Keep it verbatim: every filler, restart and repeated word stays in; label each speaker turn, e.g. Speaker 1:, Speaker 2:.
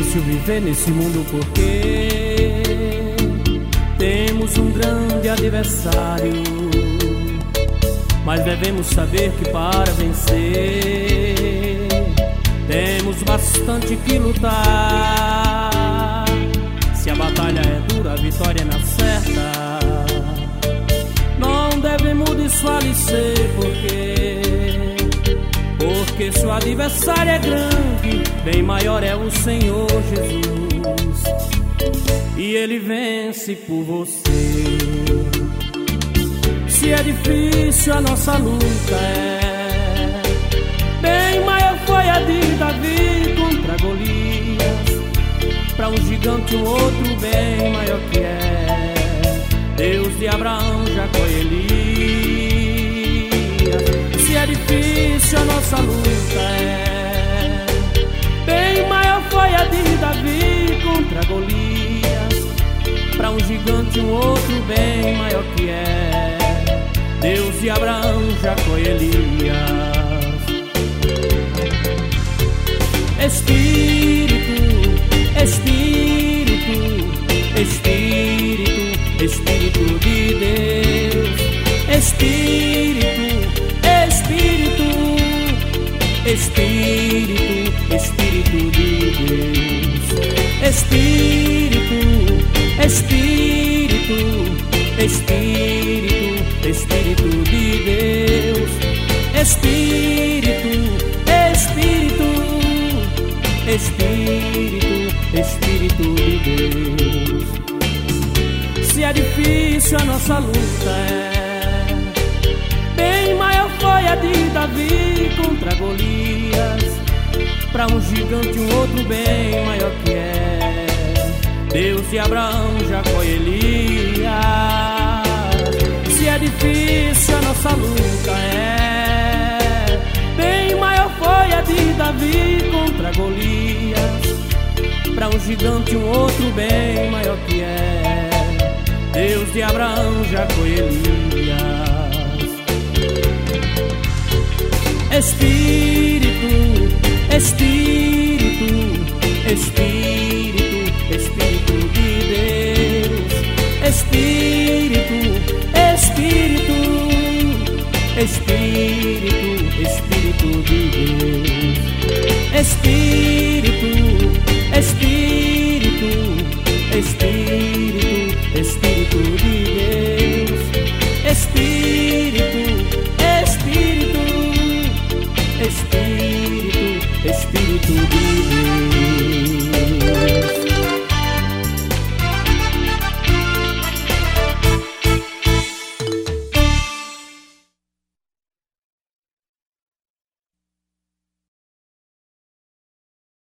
Speaker 1: difícil viver nesse mundo porque temos um grande adversário, mas devemos saber que para vencer temos bastante que lutar. Se a batalha é dura, a vitória é na certa. Não devemos desfalecer porque Porque seu adversário é grande, bem maior é o Senhor Jesus, e Ele vence por você. Se é difícil a nossa luta, é bem maior foi a de Davi contra Golias. Para um gigante um outro bem maior que é Deus de Abraão, Jacó e Elias. Se é difícil a nossa luta, é bem maior foi a de Davi contra Golias. Para um gigante um outro bem maior que é Deus de Abraão, Jacó e Elias. Espírito, Espírito, Espírito, Espírito de Deus. Espírito, Espírito, Espírito, Espírito de Deus. Espírito, Espírito, Espírito, Espírito de Deus. Espírito, Espírito, Espírito, Espírito de Deus. Se é difícil a nossa luta, é bem maior foi a de Davi contra Golias. Para um gigante um outro bem maior que é Deus de Abraão, Jacó e Elias. Se é difícil a nossa luta, é bem maior foi a de Davi contra Golias. Para um gigante um outro bem maior que é Deus de Abraão, Jacó e Elias. Espírito, Espírito, Espírito, Espírito de Deus. Espírito, Espírito, Espírito, Espírito de Deus. Espírito, Espírito, Espírito, Espírito de Deus. Espírito, Espírito, Espírito, Espírito de Deus.